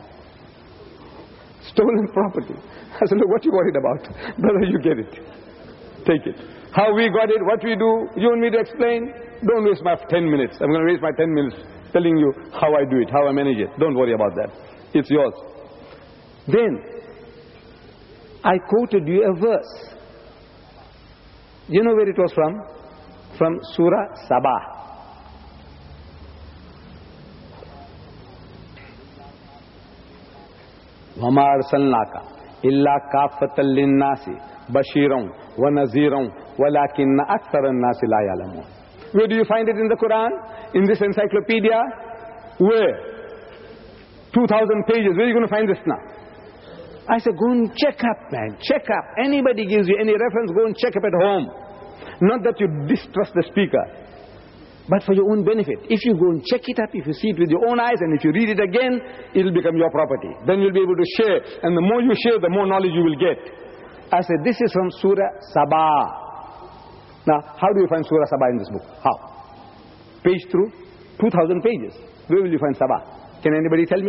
Stolen property. I said, look, what you worried about? Brother, you get it. Take it. How we got it, what we do, you want me to explain? Don't waste my 10 minutes. I'm going to waste my 10 minutes telling you how I do it, how I manage it. Don't worry about that. It's yours. Then, I quoted you a verse. You know where it was from? From Surah Sabah. وَمَا أَرْسَلْنَاكَ إِلَّا كَافَّةً لِلنَّاسِ بَشِيرًا وَنَذِيرًا وَلَكِنَّ أَكْثَرَ النَّاسِ لَا يَعْلَمُونَ. Where do you find it in the Quran? In this encyclopedia? Where? 2,000 pages. Where are you going to find this now? I said, go and check up, man. Check up. Anybody gives you any reference, go and check up at home. Not that you distrust the speaker, but for your own benefit. If you go and check it up, if you see it with your own eyes, and if you read it again, it will become your property. Then you'll be able to share. And the more you share, the more knowledge you will get. I said, this is from Surah Sabah. Now, how do you find Surah Sabah in this book? How? Page through? 2,000 pages. Where will you find Sabah? Can anybody tell me?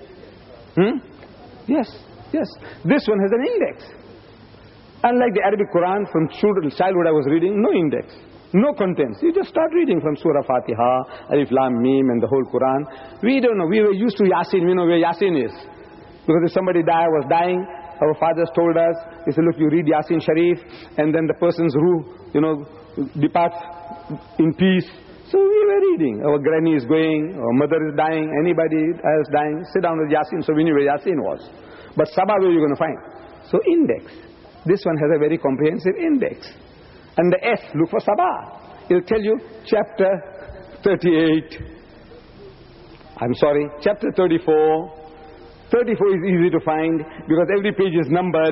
Yes. This one has an index. Unlike the Arabic Quran, from childhood I was reading, no index. No contents. You just start reading from Surah Fatiha, Alif Lam Mim and the whole Quran. We don't know. We were used to Yasin. We know where Yasin is. Because if somebody was dying, our fathers told us, they said, look, you read Yasin Sharif, and then the person's ruh, departs in peace. So we were reading. Our granny is going, our mother is dying, anybody else dying, sit down with Yasin. So we knew where Yasin was. But Sabah, where are you going to find? So index. This one has a very comprehensive index. And the S, look for Sabah. It'll tell you chapter 38. I'm sorry, chapter 34. 34 is easy to find because every page is numbered.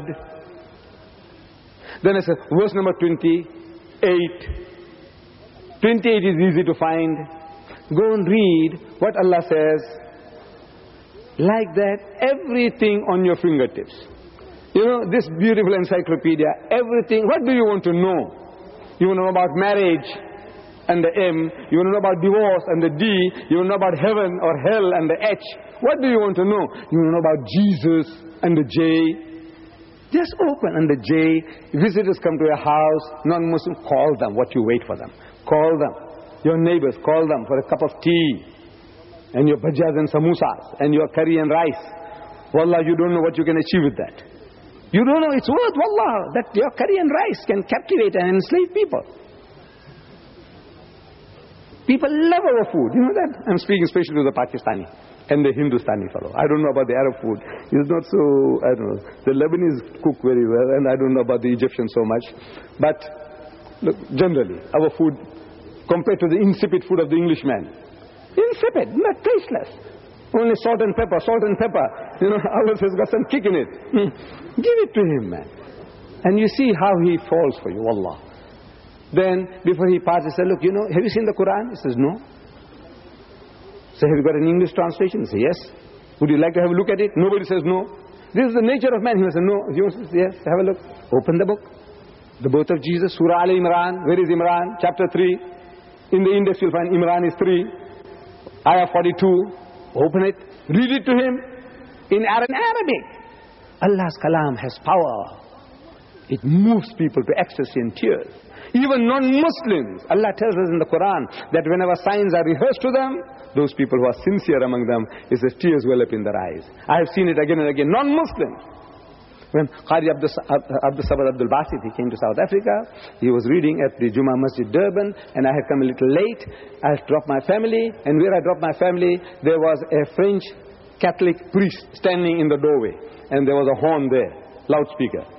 Then it's verse number 28. 28 is easy to find. Go and read what Allah says. Like that, everything on your fingertips. This beautiful encyclopedia, everything. What do you want to know? You want to know about marriage and the M. You want to know about divorce and the D. You want to know about heaven or hell and the H. What do you want to know? You want to know about Jesus and the J. Just open and the J. Visitors come to your house, non-Muslim, call them. What you wait for them? Call them. Your neighbors, call them for a cup of tea. And your bhajas and samosas and your curry and rice. Wallah, you don't know what you can achieve with that. You don't know it's worth, wallah, that your curry and rice can captivate and enslave people. People love our food. You know that? I'm speaking especially to the Pakistani and the Hindustani fellow. I don't know about the Arab food. It's not so, I don't know. The Lebanese cook very well, and I don't know about the Egyptians so much. But look, generally, our food, compared to the insipid food of the Englishman, insipid, not tasteless. Only salt and pepper. Ours has got some kick in it. Give it to him, man. And you see how he falls for you, wallah. Then, before he passes, he said, look, have you seen the Quran? He says, no. So, have you got an English translation? He says, yes. Would you like to have a look at it? Nobody says no. This is the nature of man. He says, no. He says, yes, have a look. Open the book. The birth of Jesus, Surah Al-Imran. Where is Imran? Chapter 3. In the index, you'll find Imran is 3. Ayah 42. Open it, read it to him in Arabic. Allah's kalam has power. It moves people to ecstasy and tears. Even non-Muslims, Allah tells us in the Quran that whenever signs are rehearsed to them, those people who are sincere among them, it says tears well up in their eyes. I have seen it again and again. Non-Muslims. When Qari Abdul Sabad Abdul Basit, he came to South Africa, he was reading at the Jummah Masjid Durban, and I had come a little late. I dropped my family, and where I dropped my family, there was a French Catholic priest standing in the doorway, and there was a horn there, loudspeaker.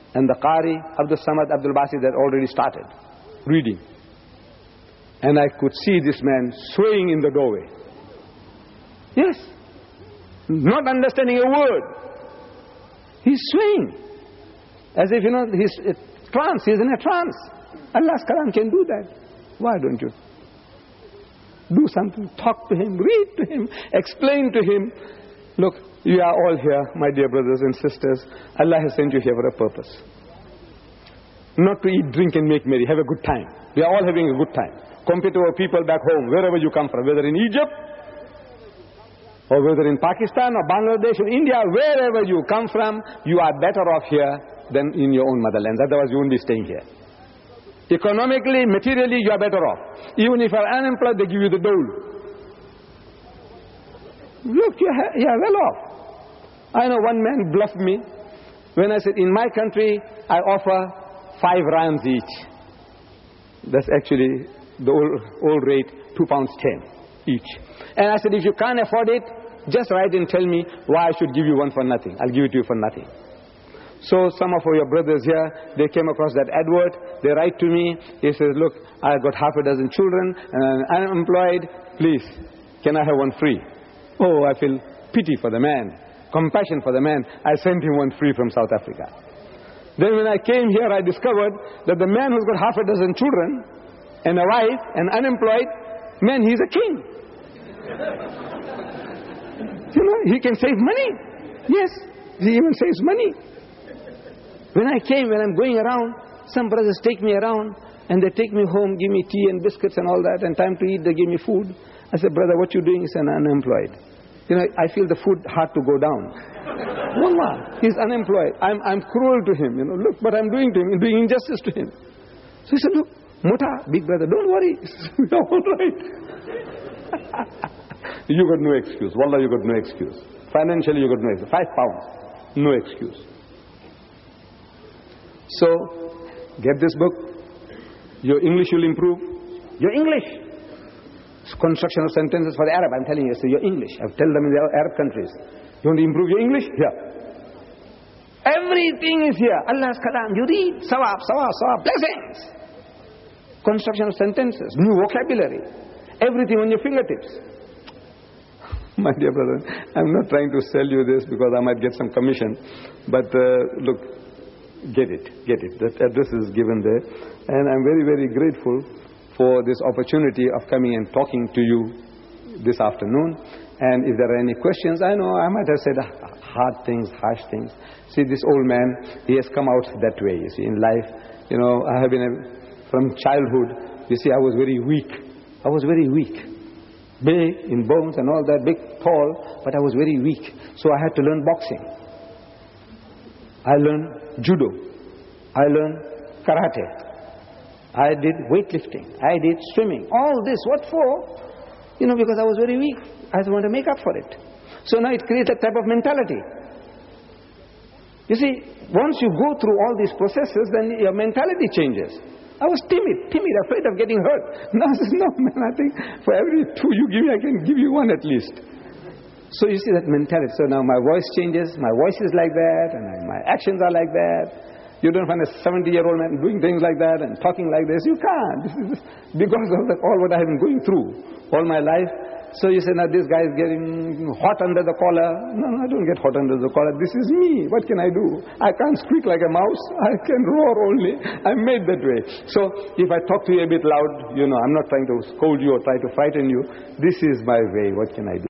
And the Qari, Abdul Samad Abdul Basit, had already started reading. And I could see this man swaying in the doorway. Yes. Not understanding a word. He's swaying. As if, he's in a trance. He's in a trance. Allah's Kalam can do that. Why don't you? Do something. Talk to him. Read to him. Explain to him. Look, you are all here, my dear brothers and sisters. Allah has sent you here for a purpose. Not to eat, drink and make merry. Have a good time. We are all having a good time. Compared to our people back home, wherever you come from, whether in Egypt, or whether in Pakistan, or Bangladesh, or India, wherever you come from, you are better off here than in your own motherlands. Otherwise, you won't be staying here. Economically, materially, you are better off. Even if you are unemployed, they give you the dole. Look, you are well off. I know one man bluffed me when I said, in my country, I offer 5 rands each. That's actually the old rate, £2.10 each. And I said, if you can't afford it, just write and tell me why I should give you one for nothing. I'll give it to you for nothing. So some of your brothers here, they came across that advert. They write to me. They say, look, I've got half a dozen children and I'm unemployed. Please, can I have one free? Oh, I feel pity for the man, compassion for the man. I sent him one free from South Africa. Then when I came here, I discovered that the man who's got half a dozen children and a wife and unemployed, man, he's a king. He can save money. Yes, he even saves money. When I'm going around, some brothers take me around and they take me home, give me tea and biscuits and all that, and time to eat, they give me food. I said, brother, what you doing? He said, I'm unemployed. I feel the food hard to go down. Wallah, he's unemployed. I'm cruel to him, look what I'm doing to him, I'm doing injustice to him. So he said, look, Muta, big brother, don't worry. You're all right. You got no excuse. Wallah, you got no excuse. Financially, you got no excuse. £5, no excuse. So, get this book. Your English will improve. Your English. Construction of sentences for the Arab, I'm telling you. So your English. I've told them in the Arab countries. You want to improve your English? Here. Everything is here. Allah's Kalam. You read. Sawab, sawab, sawab. Blessings. Construction of sentences. New vocabulary. Everything on your fingertips. My dear brother, I'm not trying to sell you this because I might get some commission. But look, get it. That address is given there. And I'm very, very grateful for this opportunity of coming and talking to you this afternoon. And if there are any questions, I know I might have said hard things, harsh things. See, this old man, he has come out that way, you see, in life. I have been, from childhood, you see, I was very weak. Big in bones and all that, big, tall, but I was very weak. So I had to learn boxing. I learned judo. I learned karate. I did weightlifting. I did swimming. All this, what for? Because I was very weak. I want to make up for it. So now it creates a type of mentality. You see, once you go through all these processes, then your mentality changes. I was timid, afraid of getting hurt. Now I said, no man, I think for every 2 you give me, I can give you 1 at least. So you see that mentality. So now my voice changes, my voice is like that, and my actions are like that. You don't find a 70-year-old man doing things like that and talking like this. You can't. This is because of all what I have been going through all my life. So you say, now this guy is getting hot under the collar. No, I don't get hot under the collar. This is me. What can I do? I can't squeak like a mouse. I can roar only. I'm made that way. So if I talk to you a bit loud, I'm not trying to scold you or try to frighten you. This is my way. What can I do?